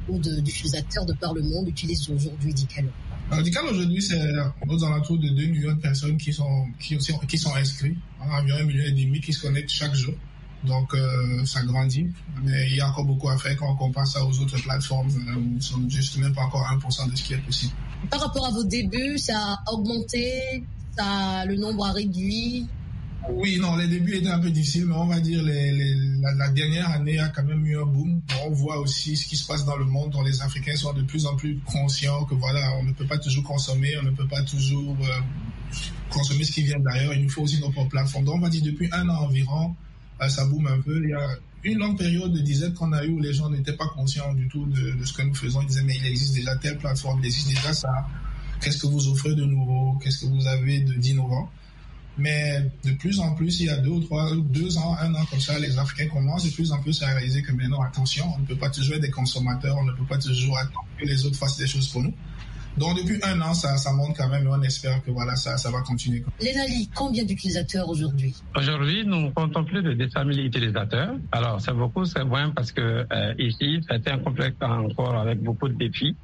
ou d'utilisateurs de par le monde utilisent aujourd'hui Dicalo? Alors, Dicalo aujourd'hui, c'est aux alentours de 2 millions de personnes qui sont inscrits. On a environ 1,5 million qui se connectent chaque jour. Donc, ça grandit. Mais il y a encore beaucoup à faire quand on compare ça aux autres plateformes. Nous sommes juste même pas encore 1% de ce qui est possible. Par rapport à vos débuts, ça a augmenté, le nombre a réduit? Oui, non, les débuts étaient un peu difficiles, mais on va dire la dernière année a quand même eu un boom. On voit aussi ce qui se passe dans le monde, dont les Africains sont de plus en plus conscients que voilà, on ne peut pas toujours consommer, on ne peut pas toujours consommer ce qui vient d'ailleurs. Il nous faut aussi nos propres plateformes. Donc on va dire depuis 1 an environ, ça boom un peu. Il y a une longue période de disette qu'on a eu où les gens n'étaient pas conscients du tout de ce que nous faisons. Ils disaient mais il existe déjà telle plateforme, il existe déjà ça. Qu'est-ce que vous offrez de nouveau? Qu'est-ce que vous avez d'innovant? Mais de plus en plus, il y a 2 ans, 1 an comme ça, les Africains commencent de plus en plus à réaliser que maintenant, attention, on ne peut pas toujours être des consommateurs, on ne peut pas toujours attendre que les autres fassent des choses pour nous. Donc depuis 1 an, ça monte quand même et on espère que voilà, ça va continuer. Lena-Lee, combien d'utilisateurs aujourd'hui? Aujourd'hui, nous comptons plus de 200 000 utilisateurs. Alors c'est beaucoup, c'est moins parce que ici, c'était un complexe encore avec beaucoup de défis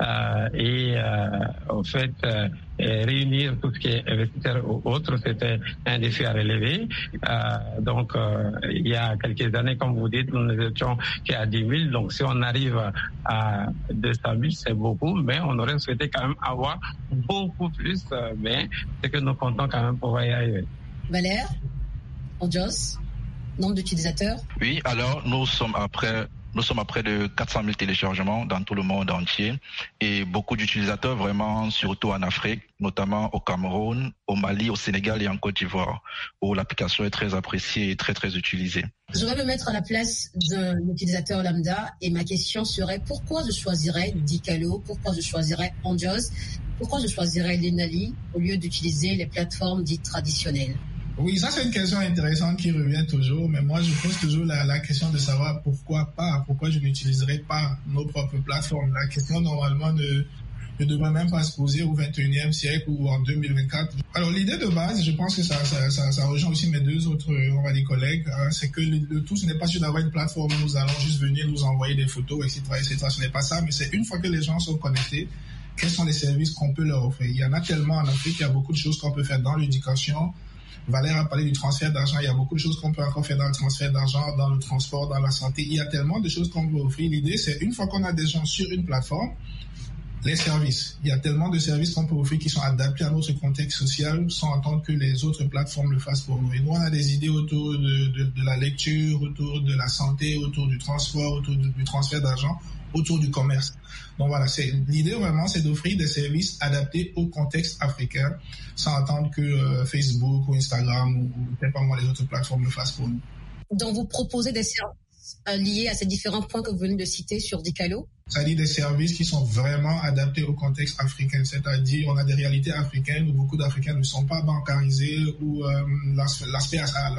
au fait, réunir tout ce qui est investisseurs ou autres, c'était un défi à relever. Il y a quelques années, comme vous dites, nous étions qu'à 10 000. Donc si on arrive à 200 000, c'est beaucoup, mais on aurait souhaité quand même avoir beaucoup plus, mais c'est que nous comptons quand même pouvoir y arriver. Valère, Andjos, nombre d'utilisateurs? Oui, alors nous sommes à près de 400 000 téléchargements dans tout le monde entier et beaucoup d'utilisateurs vraiment, surtout en Afrique, notamment au Cameroun, au Mali, au Sénégal et en Côte d'Ivoire, où l'application est très appréciée et très très utilisée. Je vais me mettre à la place d'un utilisateur lambda et ma question serait pourquoi je choisirais Dicalo, pourquoi je choisirais Andjos, pourquoi je choisirais Lena-Lee au lieu d'utiliser les plateformes dites traditionnelles? Oui, ça c'est une question intéressante qui revient toujours, mais moi je pose toujours la question de savoir pourquoi je n'utiliserais pas nos propres plateformes. La question normalement ne devrait même pas se poser au 21e siècle ou en 2024. Alors l'idée de base, je pense que ça rejoint aussi mes 2 autres, on va dire, collègues, c'est que le tout, ce n'est pas juste d'avoir une plateforme où nous allons juste venir nous envoyer des photos, etc. Ce n'est pas ça, mais c'est une fois que les gens sont connectés, quels sont les services qu'on peut leur offrir. Il y en a tellement en Afrique, il y a beaucoup de choses qu'on peut faire dans l'éducation. Valère a parlé du transfert d'argent. Il y a beaucoup de choses qu'on peut encore faire dans le transfert d'argent, dans le transport, dans la santé. Il y a tellement de choses qu'on peut offrir. L'idée, c'est une fois qu'on a des gens sur une plateforme, les services. Il y a tellement de services qu'on peut offrir qui sont adaptés à notre contexte social sans attendre que les autres plateformes le fassent pour nous. Et nous, on a des idées autour de la lecture, autour de la santé, autour du transport, autour du transfert d'argent, autour du commerce. Donc voilà, l'idée vraiment, c'est d'offrir des services adaptés au contexte africain sans attendre que Facebook ou Instagram ou peut-être pas moi les autres plateformes le fassent pour nous. Donc vous proposez des services liés à ces différents points que vous venez de citer sur Dicalo? C'est-à-dire des services qui sont vraiment adaptés au contexte africain. C'est-à-dire, on a des réalités africaines où beaucoup d'Africains ne sont pas bancarisés, où l'accès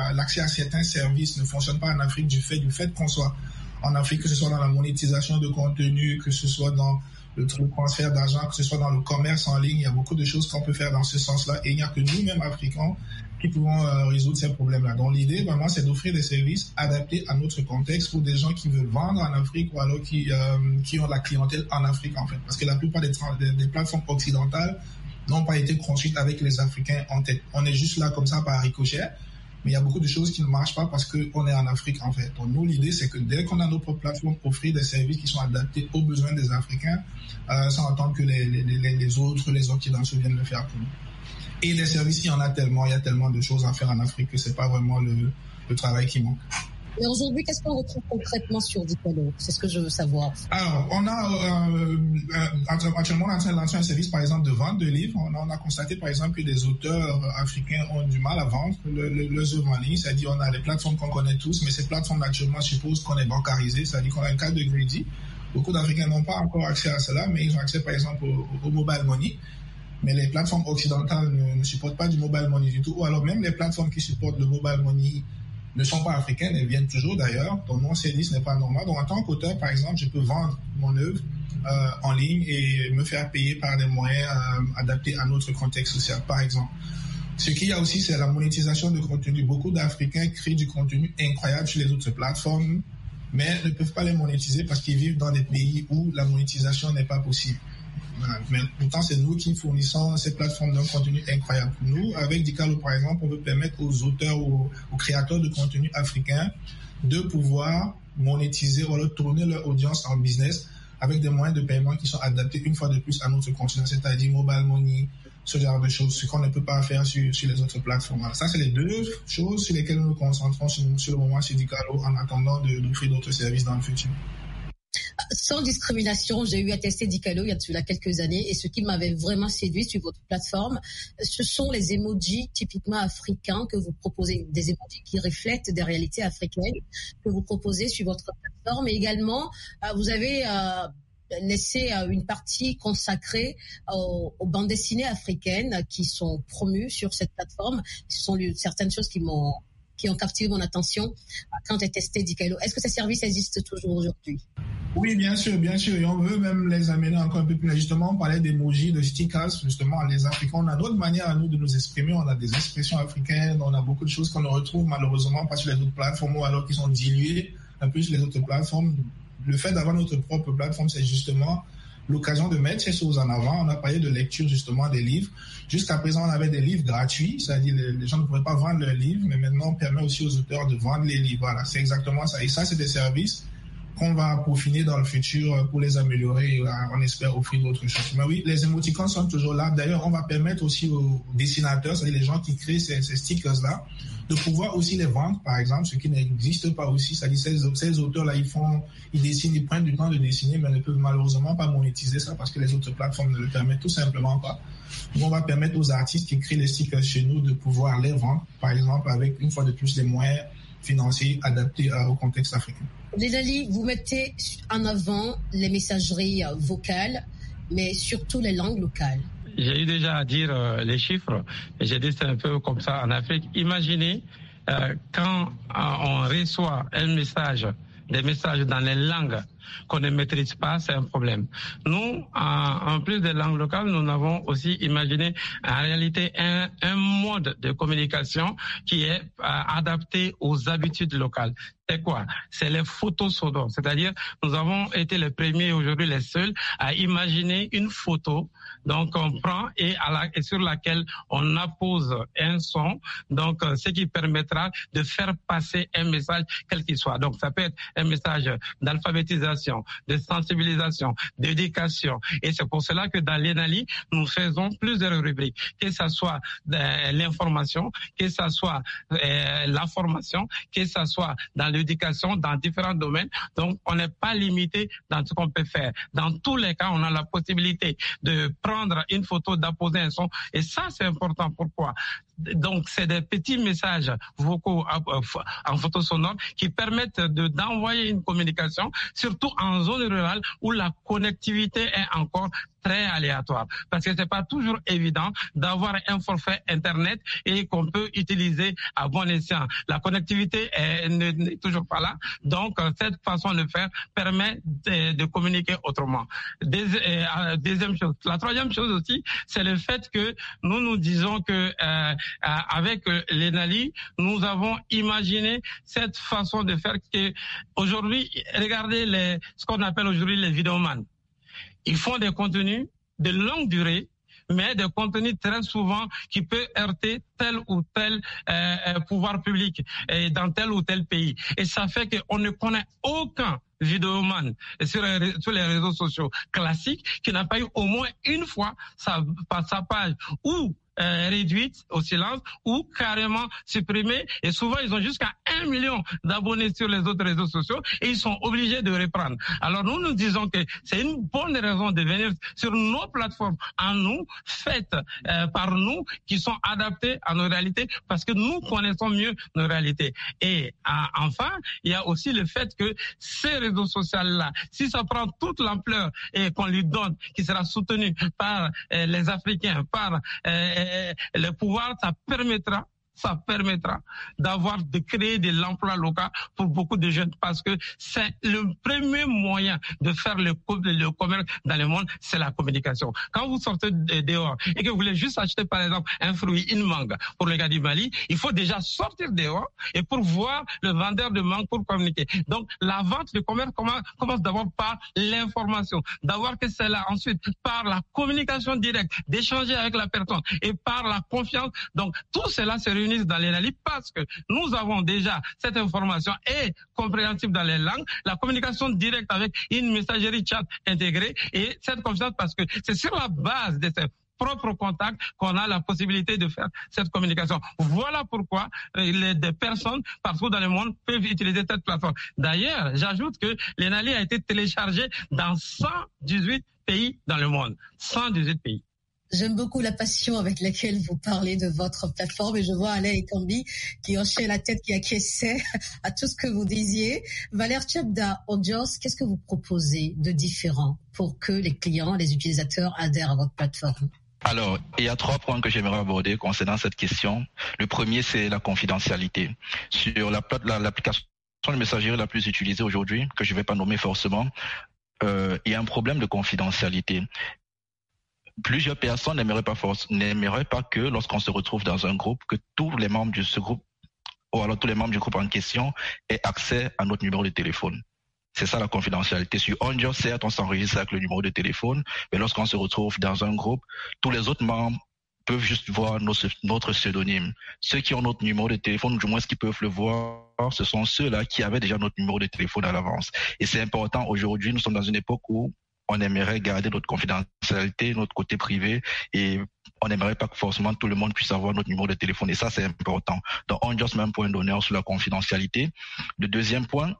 à certains services ne fonctionne pas en Afrique du fait qu'on soit en Afrique, que ce soit dans la monétisation de contenu, que ce soit dans le transfert d'argent, que ce soit dans le commerce en ligne. Il y a beaucoup de choses qu'on peut faire dans ce sens-là et il n'y a que nous-mêmes Africains qui pouvons résoudre ces problèmes-là. Donc l'idée vraiment c'est d'offrir des services adaptés à notre contexte pour des gens qui veulent vendre en Afrique ou alors qui ont la clientèle en Afrique en fait. Parce que la plupart des plateformes occidentales n'ont pas été construites avec les Africains en tête. On est juste là comme ça par ricochet. Mais il y a beaucoup de choses qui ne marchent pas parce qu'on est en Afrique, en fait. Donc, nous, l'idée, c'est que dès qu'on a nos propres plateformes, offrir des services qui sont adaptés aux besoins des Africains, sans attendre que les Occidentaux viennent le faire pour nous. Et les services, il y en a tellement, il y a tellement de choses à faire en Afrique que c'est pas vraiment le travail qui manque. Mais aujourd'hui, qu'est-ce qu'on retrouve concrètement sur Dicalo? C'est ce que je veux savoir. Alors, on a actuellement on est en train de lancer un service, par exemple, de vente de livres. On a constaté, par exemple, que des auteurs africains ont du mal à vendre leurs œuvres en ligne. C'est-à-dire, on a les plateformes qu'on connaît tous, mais ces plateformes, actuellement, supposent qu'on est bancarisé. C'est-à-dire qu'on a un cas de crédit. Beaucoup d'Africains n'ont pas encore accès à cela, mais ils ont accès, par exemple, au mobile money. Mais les plateformes occidentales ne supportent pas du mobile money du tout. Ou alors, même les plateformes qui supportent le mobile money ne sont pas africaines, elles viennent toujours d'ailleurs, donc mon service n'est pas normal. Donc en tant qu'auteur, par exemple, je peux vendre mon œuvre en ligne et me faire payer par des moyens adaptés à notre contexte social, par exemple. Ce qu'il y a aussi, c'est la monétisation de contenu. Beaucoup d'Africains créent du contenu incroyable sur les autres plateformes, mais ne peuvent pas les monétiser parce qu'ils vivent dans des pays où la monétisation n'est pas possible. Voilà. Mais pourtant, c'est nous qui fournissons ces plateformes d'un contenu incroyable. Nous, avec Dicalo, par exemple, on veut permettre aux auteurs, aux créateurs de contenu africains de pouvoir monétiser ou alors tourner leur audience en business avec des moyens de paiement qui sont adaptés une fois de plus à notre continent, c'est-à-dire mobile money, ce genre de choses, ce qu'on ne peut pas faire sur les autres plateformes. Alors ça, c'est les deux choses sur lesquelles nous nous concentrons sur le moment chez Dicalo en attendant d'offrir d'autres services dans le futur. Sans discrimination, j'ai eu à tester Dicalo il y a quelques années et ce qui m'avait vraiment séduit sur votre plateforme, ce sont les emojis typiquement africains que vous proposez, des emojis qui reflètent des réalités africaines que vous proposez sur votre plateforme. Et également, vous avez laissé une partie consacrée aux bandes dessinées africaines qui sont promues sur cette plateforme. Ce sont certaines choses qui ont captivé mon attention quand j'ai testé Dicalo. Est-ce que ces services existent toujours aujourd'hui? Oui, bien sûr. Et on veut même les amener encore un peu plus. Justement, on parlait d'emojis, de stickers. Justement, les Africains, on a d'autres manières à nous de nous exprimer. On a des expressions africaines. On a beaucoup de choses qu'on ne retrouve malheureusement pas sur les autres plateformes ou alors qui sont diluées un peu sur les autres plateformes. Le fait d'avoir notre propre plateforme, c'est justement l'occasion de mettre ces choses en avant. On a parlé de lecture, justement, des livres. Jusqu'à présent, on avait des livres gratuits, c'est-à-dire les gens ne pouvaient pas vendre leurs livres, mais maintenant, on permet aussi aux auteurs de vendre les livres. Voilà, c'est exactement ça. Et ça, c'est des services qu'on va peaufiner dans le futur pour les améliorer et on espère offrir d'autres choses. Mais oui, les émoticônes sont toujours là. D'ailleurs, on va permettre aussi aux dessinateurs, c'est-à-dire les gens qui créent ces stickers-là, de pouvoir aussi les vendre, par exemple, ce qui n'existe pas aussi. C'est-à-dire ces auteurs-là, ils dessinent, ils prennent du temps de dessiner, mais ne peuvent malheureusement pas monétiser ça parce que les autres plateformes ne le permettent tout simplement pas. Donc, on va permettre aux artistes qui créent les stickers chez nous de pouvoir les vendre, par exemple, avec une fois de plus des moyens financiers adaptés au contexte africain. Linaly, vous mettez en avant les messageries vocales, mais surtout les langues locales. J'ai eu déjà à dire les chiffres, et j'ai dit c'est un peu comme ça en Afrique. Imaginez quand on reçoit des messages dans les langues qu'on ne maîtrise pas, c'est un problème. Nous, en plus des langues locales, nous avons aussi imaginé en réalité un mode de communication qui est adapté aux habitudes locales. C'est quoi? C'est les photos sonores. C'est-à-dire, nous avons été les premiers, aujourd'hui les seuls, à imaginer une photo. Donc, on prend et sur laquelle on appose un son. Donc, ce qui permettra de faire passer un message, quel qu'il soit. Donc, ça peut être un message d'alphabétisation, de sensibilisation, d'éducation. Et c'est pour cela que dans l'ENALI, nous faisons plusieurs rubriques. Que ça soit l'information, que ça soit la formation, que ça soit dans l'éducation, dans différents domaines. Donc, on n'est pas limité dans ce qu'on peut faire. Dans tous les cas, on a la possibilité de prendre une photo, d'apposer un son. Et ça, c'est important. Pourquoi? Donc, c'est des petits messages vocaux en photo sonore qui permettent d'envoyer une communication, surtout en zone rurale où la connectivité est encore très aléatoire. Parce que c'est pas toujours évident d'avoir un forfait Internet et qu'on peut utiliser à bon escient. La connectivité n'est toujours pas là. Donc, cette façon de faire permet de communiquer autrement. Deuxième chose. La troisième chose aussi, c'est le fait que nous disons que avec l'ENALI, nous avons imaginé cette façon de faire que aujourd'hui, regardez ce qu'on appelle aujourd'hui les vidéomans. Ils font des contenus de longue durée, mais des contenus très souvent qui peuvent heurter tel ou tel pouvoir public dans tel ou tel pays. Et ça fait qu'on ne connaît aucun vidéoman sur les réseaux sociaux classiques qui n'a pas eu au moins une fois sa page ou réduite au silence ou carrément supprimée. Et souvent, ils ont jusqu'à 1 million d'abonnés sur les autres réseaux sociaux et ils sont obligés de reprendre. Alors, nous disons que c'est une bonne raison de venir sur nos plateformes à nous, faites par nous, qui sont adaptées à nos réalités parce que nous connaissons mieux nos réalités. Et enfin, il y a aussi le fait que ces réseaux sociaux-là, si ça prend toute l'ampleur et qu'on lui donne, qui sera soutenu par les Africains, par le pouvoir, ça permettra ça permettra de créer de l'emploi local pour beaucoup de jeunes, parce que c'est le premier moyen de faire le commerce dans le monde, c'est la communication. Quand vous sortez dehors et que vous voulez juste acheter par exemple un fruit, une mangue pour le gars du Mali, il faut déjà sortir dehors et pour voir le vendeur de mangue pour communiquer. Donc la vente, le commerce commence d'abord par l'information, d'avoir que c'est là, ensuite par la communication directe, d'échanger avec la personne et par la confiance. Donc tout cela se réunit dans l'ENALI parce que nous avons déjà cette information est compréhensible dans les langues, la communication directe avec une messagerie chat intégrée et cette confiance parce que c'est sur la base de ces propres contacts qu'on a la possibilité de faire cette communication. Voilà pourquoi des personnes partout dans le monde peuvent utiliser cette plateforme. D'ailleurs, j'ajoute que l'ENALI a été téléchargé dans 118 pays dans le monde. 118 pays. J'aime beaucoup la passion avec laquelle vous parlez de votre plateforme et je vois Alain Ekambi qui hochait la tête, qui acquiesçait à tout ce que vous disiez. Valère Tchebda Ondios, qu'est-ce que vous proposez de différent pour que les clients, les utilisateurs adhèrent à votre plateforme? Alors, il y a 3 points que j'aimerais aborder concernant cette question. Le premier, c'est la confidentialité. Sur l'application de messagerie la plus utilisée aujourd'hui, que je ne vais pas nommer forcément, il y a un problème de confidentialité. Plusieurs personnes n'aimeraient pas que lorsqu'on se retrouve dans un groupe, que tous les membres de ce groupe, ou alors tous les membres du groupe en question, aient accès à notre numéro de téléphone. C'est ça la confidentialité. Sur Ondios, certes, on s'enregistre avec le numéro de téléphone, mais lorsqu'on se retrouve dans un groupe, tous les autres membres peuvent juste voir notre pseudonyme. Ceux qui ont notre numéro de téléphone, du moins ce qu'ils peuvent le voir, ce sont ceux-là qui avaient déjà notre numéro de téléphone à l'avance. Et c'est important, aujourd'hui, nous sommes dans une époque où on aimerait garder notre confidentialité, notre côté privé, et on n'aimerait pas que forcément tout le monde puisse avoir notre numéro de téléphone. Et ça, c'est important. Donc, Ondios met un point d'honneur sur la confidentialité. Le deuxième point,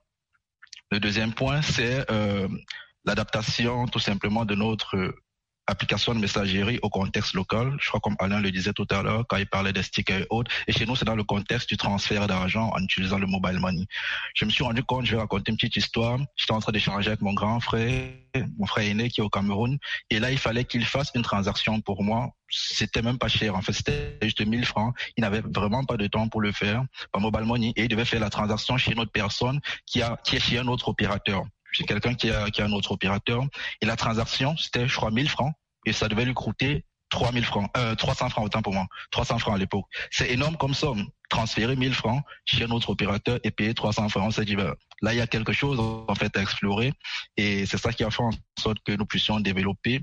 c'est l'adaptation tout simplement de notre application de messagerie au contexte local. Je crois comme Alain le disait tout à l'heure quand il parlait des stickers et autres. Et chez nous, c'est dans le contexte du transfert d'argent en utilisant le mobile money. Je me suis rendu compte, je vais raconter une petite histoire. J'étais en train d'échanger avec mon grand frère, mon frère aîné qui est au Cameroun. Et là, il fallait qu'il fasse une transaction pour moi. C'était même pas cher. En fait, c'était juste 1000 francs. Il n'avait vraiment pas de temps pour le faire par mobile money et il devait faire la transaction chez une autre personne qui est chez un autre opérateur. C'est quelqu'un qui a un autre opérateur. Et la transaction, c'était, je crois, 1000 francs. Et ça devait lui coûter 300 francs, autant pour moi. 300 francs à l'époque. C'est énorme comme somme. Transférer 1000 francs chez un autre opérateur et payer 300 francs. On s'est dit, là, il y a quelque chose, en fait, à explorer. Et c'est ça qui a fait en sorte que nous puissions développer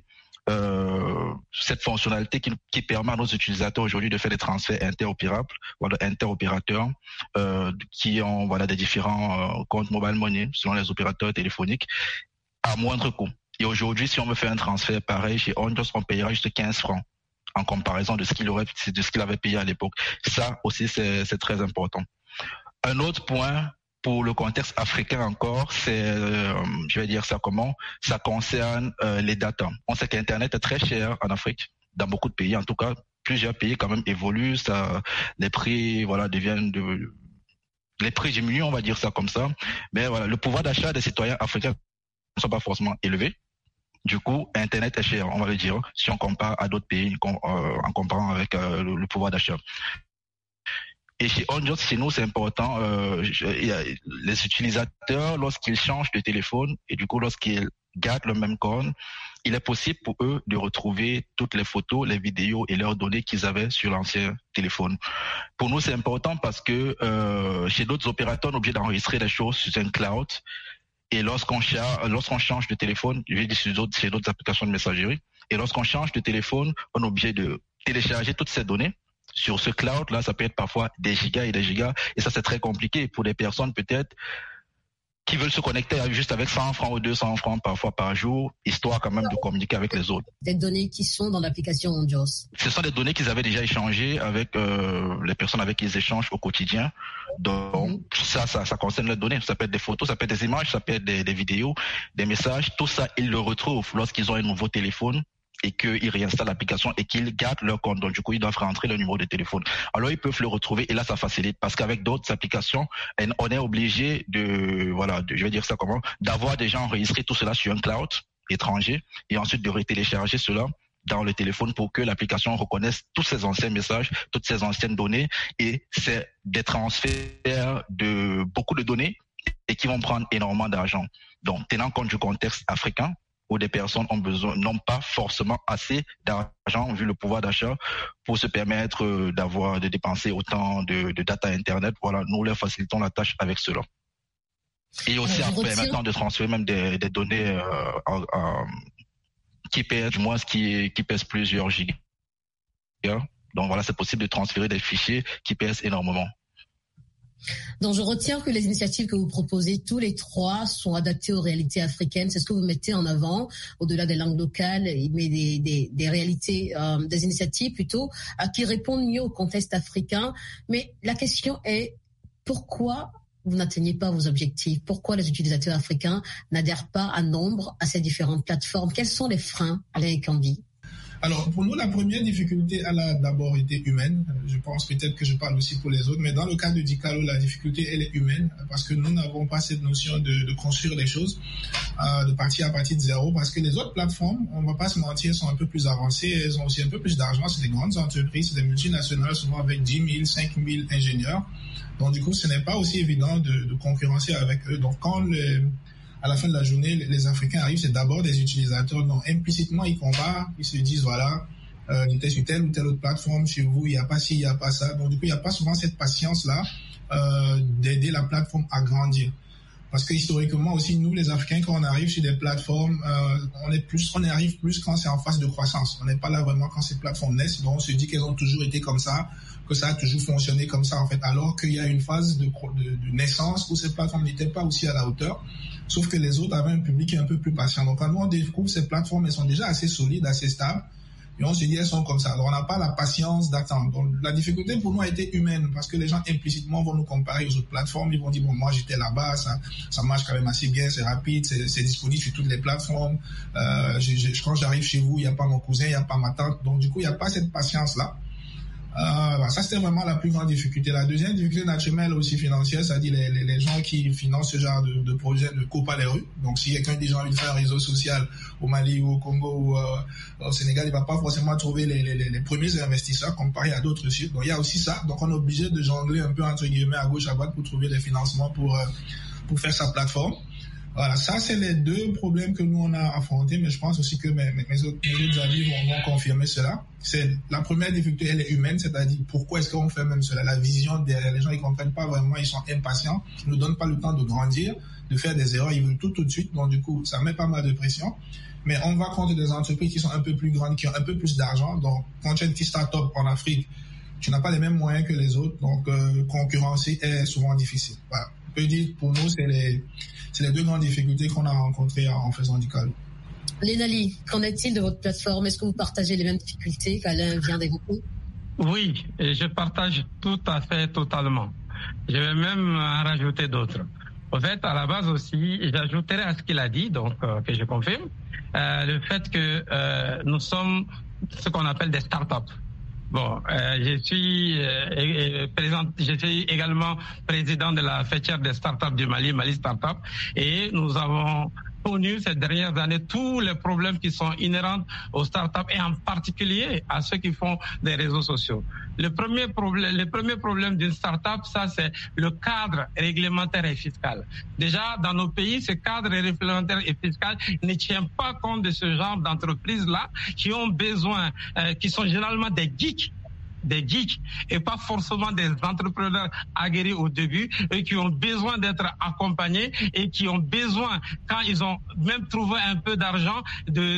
cette fonctionnalité qui permet à nos utilisateurs aujourd'hui de faire des transferts interopérables, voilà, interopérateurs, qui ont des différents comptes mobile money selon les opérateurs téléphoniques à moindre coût. Et aujourd'hui, si on veut faire un transfert pareil chez Ondios, on payera juste 15 francs en comparaison de ce qu'il avait payé à l'époque. Ça aussi, c'est très important. Un autre point pour le contexte africain encore, c'est, je vais dire ça comment, ça concerne les data. On sait qu'Internet est très cher en Afrique, dans beaucoup de pays, en tout cas, plusieurs pays quand même évoluent, les prix les prix diminuent, on va dire ça comme ça. Mais voilà, le pouvoir d'achat des citoyens africains ne sont pas forcément élevés. Du coup, Internet est cher, on va le dire, si on compare à d'autres pays, en comparant avec le pouvoir d'achat. Et chez Ondios, chez nous, c'est important. Les utilisateurs, lorsqu'ils changent de téléphone et du coup, lorsqu'ils gardent le même compte, il est possible pour eux de retrouver toutes les photos, les vidéos et leurs données qu'ils avaient sur l'ancien téléphone. Pour nous, c'est important parce que chez d'autres opérateurs, on est obligé d'enregistrer les choses sur un cloud. Et lorsqu'on change de téléphone, je vais dire chez d'autres applications de messagerie, et lorsqu'on change de téléphone, on est obligé de télécharger toutes ces données. Sur ce cloud-là, ça peut être parfois des gigas et des gigas. Et ça, c'est très compliqué pour des personnes peut-être qui veulent se connecter juste avec 100 francs ou 200 francs parfois par jour, histoire quand même de communiquer avec les autres. Des données qui sont dans l'application Ondios. Ce sont des données qu'ils avaient déjà échangées avec les personnes avec qui ils échangent au quotidien. Donc ça concerne les données. Ça peut être des photos, ça peut être des images, ça peut être des vidéos, des messages. Tout ça, ils le retrouvent lorsqu'ils ont un nouveau téléphone et qu'ils réinstallent l'application et qu'ils gardent leur compte. Donc, du coup, ils doivent rentrer le numéro de téléphone. Alors, ils peuvent le retrouver et là, ça facilite parce qu'avec d'autres applications, on est obligé je vais dire ça comment, d'avoir déjà enregistré tout cela sur un cloud étranger et ensuite de retélécharger cela dans le téléphone pour que l'application reconnaisse tous ces anciens messages, toutes ces anciennes données, et c'est des transferts de beaucoup de données et qui vont prendre énormément d'argent. Donc, tenant compte du contexte africain, où des personnes n'ont pas forcément assez d'argent vu le pouvoir d'achat pour se permettre de dépenser autant de data Internet. Voilà, nous leur facilitons la tâche avec cela. Et aussi permettant de transférer même des données qui pèsent plusieurs gigas. Donc voilà, c'est possible de transférer des fichiers qui pèsent énormément. Donc, je retiens que les initiatives que vous proposez, tous les trois, sont adaptées aux réalités africaines. C'est ce que vous mettez en avant, au-delà des langues locales, mais des réalités, des initiatives plutôt, qui répondent mieux au contexte africain. Mais la question est, pourquoi vous n'atteignez pas vos objectifs? Pourquoi les utilisateurs africains n'adhèrent pas à nombre à ces différentes plateformes? Quels sont les freins, Alain Ekambi? Alors, pour nous, la première difficulté, elle a d'abord été humaine. Je pense peut-être que je parle aussi pour les autres, mais dans le cas de Dicalo, la difficulté, elle est humaine, parce que nous n'avons pas cette notion de construire les choses, de partir à partir de zéro, parce que les autres plateformes, on ne va pas se mentir, sont un peu plus avancées, elles ont aussi un peu plus d'argent, c'est des grandes entreprises, c'est des multinationales, souvent avec 10 000, 5 000 ingénieurs. Donc, du coup, ce n'est pas aussi évident de concurrencer avec eux. Donc, quand à la fin de la journée, les Africains arrivent, c'est d'abord des utilisateurs. Donc, implicitement, ils comparent, ils se disent, voilà, j'étais sur telle ou telle autre plateforme, chez vous, il n'y a pas ci, il n'y a pas ça. Donc, du coup, il n'y a pas souvent cette patience-là d'aider la plateforme à grandir. Parce que historiquement aussi, nous, les Africains, quand on arrive sur des plateformes, on arrive plus quand c'est en phase de croissance. On n'est pas là vraiment quand ces plateformes naissent. Donc, on se dit qu'elles ont toujours été comme ça, que ça a toujours fonctionné comme ça, en fait. Alors qu'il y a une phase de naissance où ces plateformes n'étaient pas aussi à la hauteur. Sauf que les autres avaient un public qui est un peu plus patient. Donc, quand nous, on découvre ces plateformes, elles sont déjà assez solides, assez stables. Et on se dit, elles sont comme ça. Donc, on n'a pas la patience d'attendre. Donc, la difficulté pour nous a été humaine parce que les gens implicitement vont nous comparer aux autres plateformes. Ils vont dire, bon, moi, j'étais là-bas, ça marche quand même assez bien, c'est rapide, c'est disponible sur toutes les plateformes. Quand j'arrive chez vous, il n'y a pas mon cousin, il n'y a pas ma tante. Donc, du coup, il n'y a pas cette patience-là. Ça, c'était vraiment la plus grande difficulté. La deuxième difficulté naturelle aussi financière, c'est-à-dire les gens qui financent ce genre de projet ne courent pas les rues. Donc, si quelqu'un dit j'ai envie de faire un réseau social au Mali ou au Congo ou au Sénégal, il va pas forcément trouver les premiers investisseurs comparé à d'autres sites. Donc, il y a aussi ça. Donc, on est obligé de jongler un peu entre guillemets à gauche à droite pour trouver les financements pour faire sa plateforme. Voilà, ça c'est les deux problèmes que nous on a affrontés, mais je pense aussi que mes autres amis vont confirmer cela. C'est la première difficulté, elle est humaine, c'est-à-dire pourquoi est-ce qu'on fait même cela. La vision derrière les gens, ils comprennent pas vraiment, ils sont impatients, ils nous donnent pas le temps de grandir, de faire des erreurs, ils veulent tout de suite. Donc du coup, ça met pas mal de pression. Mais on va contre des entreprises qui sont un peu plus grandes, qui ont un peu plus d'argent. Donc quand tu es une petite start-up en Afrique, tu n'as pas les mêmes moyens que les autres, donc concurrencer est souvent difficile. Voilà. On peut dire pour nous c'est les deux grandes difficultés qu'on a rencontrées en faisant Dicalo. Lénali, qu'en est-il de votre plateforme? Est-ce que vous partagez les mêmes difficultés qu'Alain vient d'évoquer? Oui, je partage tout à fait, totalement. Je vais même en rajouter d'autres. En fait, à la base aussi, j'ajouterai à ce qu'il a dit, donc que je confirme, le fait que nous sommes ce qu'on appelle des startups. Bon, je suis également président de la fêtière des startups du Mali, Mali Startup, et nous avons connu ces dernières années tous les problèmes qui sont inhérents aux startups et en particulier à ceux qui font des réseaux sociaux. Le premier problème d'une startup, ça c'est le cadre réglementaire et fiscal. Déjà, dans nos pays, ce cadre réglementaire et fiscal ne tient pas compte de ce genre d'entreprises-là qui ont besoin, qui sont généralement des geeks et pas forcément des entrepreneurs aguerris au début et qui ont besoin d'être accompagnés et qui ont besoin, quand ils ont même trouvé un peu d'argent, de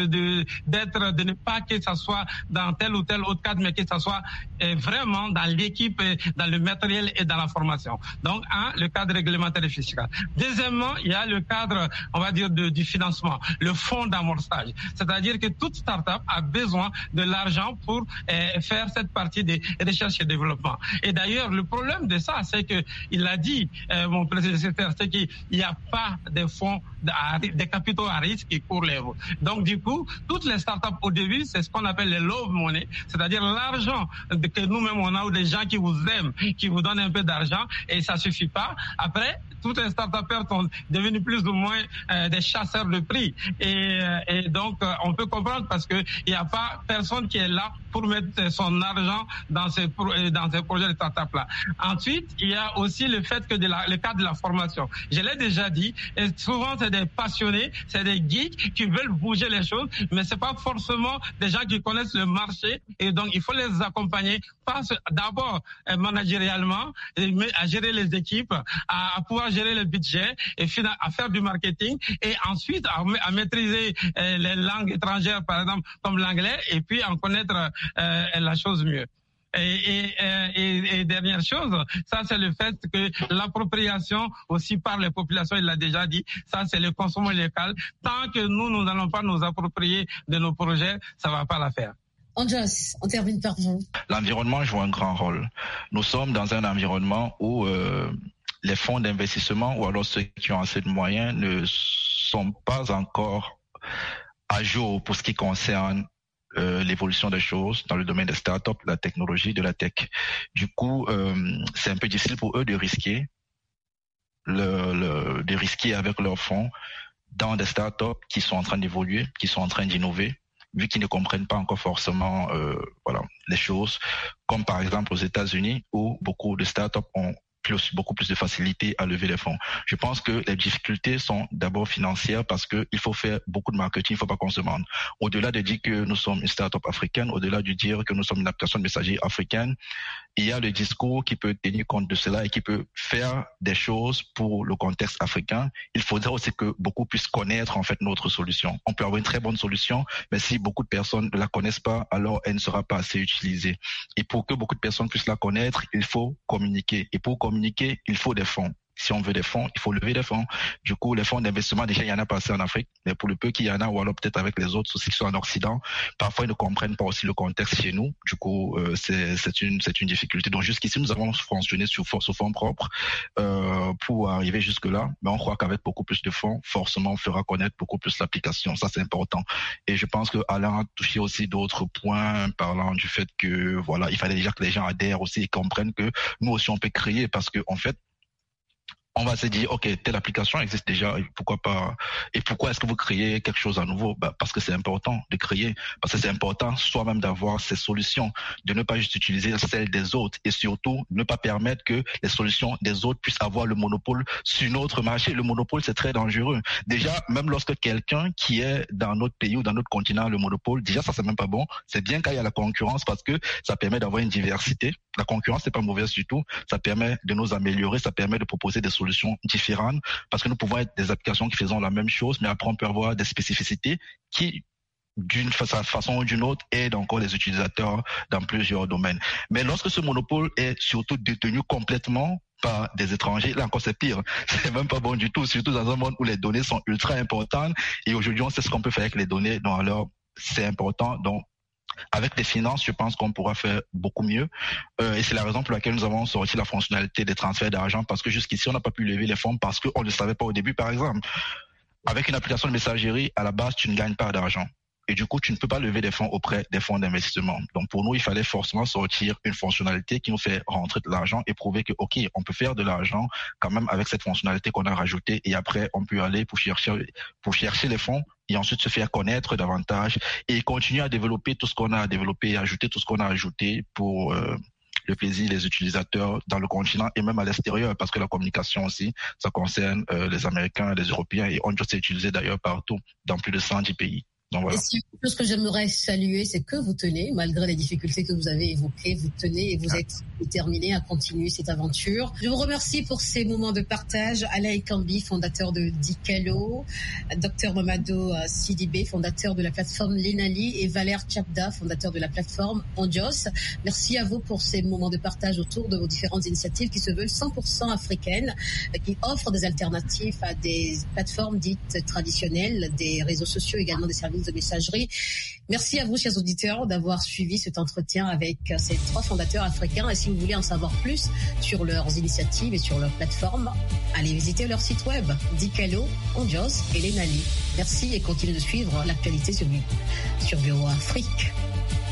ne pas que ça soit dans tel ou tel autre cadre, mais que ça soit vraiment dans l'équipe, dans le matériel et dans la formation. Donc, le cadre réglementaire et fiscal. Deuxièmement, il y a le cadre, on va dire, du financement, le fonds d'amorçage. C'est-à-dire que toute start-up a besoin de l'argent pour faire cette partie des recherches et développement. Et d'ailleurs, le problème de ça, c'est que, il l'a dit, mon prédécesseur, c'est qu'il n'y a pas de fonds, des capitaux à risque qui courent les rues. Donc, du coup, toutes les startups au début, c'est ce qu'on appelle les love money, c'est-à-dire l'argent que nous-mêmes on a ou des gens qui vous aiment, qui vous donnent un peu d'argent et ça suffit pas. Après, tous les start-upers sont devenus plus ou moins des chasseurs de prix. Et donc, on peut comprendre parce que il n'y a pas personne qui est là pour mettre son argent dans ces projets de start-up là. Ensuite, il y a aussi le fait que le cadre de la formation. Je l'ai déjà dit, et souvent c'est des passionnés, c'est des geeks qui veulent bouger les choses, mais c'est pas forcément des gens qui connaissent le marché, et donc il faut les accompagner, d'abord managérialement, à gérer les équipes, à pouvoir gérer le budget, et à faire du marketing, et ensuite à maîtriser les langues étrangères, par exemple comme l'anglais, et puis en connaître la chose mieux. Et dernière chose, ça c'est le fait que l'appropriation aussi par les populations, il l'a déjà dit, ça c'est le consommation local. Tant que nous n'allons pas nous approprier de nos projets, ça va pas la faire. Andjos, on termine par vous. L'environnement joue un grand rôle. Nous sommes dans un environnement où les fonds d'investissement ou alors ceux qui ont assez de moyens ne sont pas encore à jour pour ce qui concerne l'évolution des choses dans le domaine des startups, de la technologie, de la tech. Du coup, c'est un peu difficile pour eux de risquer avec leurs fonds dans des startups qui sont en train d'évoluer, qui sont en train d'innover, vu qu'ils ne comprennent pas encore forcément les choses, comme par exemple aux États-Unis où beaucoup de startups ont beaucoup plus de facilité à lever les fonds. Je pense que les difficultés sont d'abord financières parce que il faut faire beaucoup de marketing, il ne faut pas qu'on se demande. Au-delà de dire que nous sommes une start-up africaine, au-delà de dire que nous sommes une application de messagerie africaine, il y a le discours qui peut tenir compte de cela et qui peut faire des choses pour le contexte africain. Il faudrait aussi que beaucoup puissent connaître en fait notre solution. On peut avoir une très bonne solution, mais si beaucoup de personnes ne la connaissent pas, alors elle ne sera pas assez utilisée. Et pour que beaucoup de personnes puissent la connaître, il faut communiquer. Et pour communiquer, il faut des fonds. Si on veut des fonds, il faut lever des fonds. Du coup, les fonds d'investissement, déjà, il y en a pas assez en Afrique. Mais pour le peu qu'il y en a, ou alors peut-être avec les autres aussi qui sont en Occident, parfois ils ne comprennent pas aussi le contexte chez nous. Du coup, c'est une difficulté. Donc jusqu'ici, nous avons fonctionné sous fonds propres pour arriver jusque-là. Mais on croit qu'avec beaucoup plus de fonds, forcément, on fera connaître beaucoup plus l'application. Ça, c'est important. Et je pense que Alain a touché aussi d'autres points parlant du fait que, voilà, il fallait déjà que les gens adhèrent aussi et comprennent que nous aussi, on peut créer parce que, en fait, on va se dire, OK, telle application existe déjà, et pourquoi pas? Et pourquoi est-ce que vous créez quelque chose à nouveau? Parce que c'est important de créer, parce que c'est important soi-même d'avoir ces solutions, de ne pas juste utiliser celles des autres, et surtout ne pas permettre que les solutions des autres puissent avoir le monopole sur notre marché. Le monopole, c'est très dangereux. Déjà, même lorsque quelqu'un qui est dans notre pays ou dans notre continent a le monopole, déjà, ça c'est même pas bon. C'est bien quand il y a la concurrence parce que ça permet d'avoir une diversité. La concurrence, c'est pas mauvaise du tout. Ça permet de nous améliorer, ça permet de proposer des solutions différentes parce que nous pouvons être des applications qui faisons la même chose, mais après on peut avoir des spécificités qui, d'une façon ou d'une autre, aident encore les utilisateurs dans plusieurs domaines. Mais lorsque ce monopole est surtout détenu complètement par des étrangers, là encore c'est pire. C'est même pas bon du tout, surtout dans un monde où les données sont ultra importantes et aujourd'hui on sait ce qu'on peut faire avec les données. Donc alors c'est important. Donc avec les finances, je pense qu'on pourra faire beaucoup mieux. Et c'est la raison pour laquelle nous avons sorti la fonctionnalité des transferts d'argent parce que jusqu'ici, on n'a pas pu lever les fonds parce qu'on ne le savait pas au début, par exemple. Avec une application de messagerie, à la base, tu ne gagnes pas d'argent. Et du coup, tu ne peux pas lever des fonds auprès des fonds d'investissement. Donc, pour nous, il fallait forcément sortir une fonctionnalité qui nous fait rentrer de l'argent et prouver que, OK, on peut faire de l'argent quand même avec cette fonctionnalité qu'on a rajoutée. Et après, on peut aller pour chercher les fonds et ensuite se faire connaître davantage et continuer à développer tout ce qu'on a développé, ajouter tout ce qu'on a ajouté pour le plaisir des utilisateurs dans le continent et même à l'extérieur parce que la communication aussi, ça concerne les Américains, les Européens et on doit s'utiliser d'ailleurs partout dans plus de 110 pays. Donc, voilà. Et si une chose que j'aimerais saluer, c'est que vous tenez, malgré les difficultés que vous avez évoquées, vous tenez et vous êtes déterminé à continuer cette aventure. Je vous remercie pour ces moments de partage. Alain Ekambi, fondateur de Dicalo, Dr Mamadou Sidibé, fondateur de la plateforme Lenali et Valère Tchapda, fondateur de la plateforme Andjos. Merci à vous pour ces moments de partage autour de vos différentes initiatives qui se veulent 100% africaines, qui offrent des alternatives à des plateformes dites traditionnelles, des réseaux sociaux, également des services de messagerie. Merci à vous, chers auditeurs, d'avoir suivi cet entretien avec ces 3 fondateurs africains. Et si vous voulez en savoir plus sur leurs initiatives et sur leurs plateformes, allez visiter leur site web, Dicalo, Andjos et Lenali. Merci et continuez de suivre l'actualité sur VOA Afrique.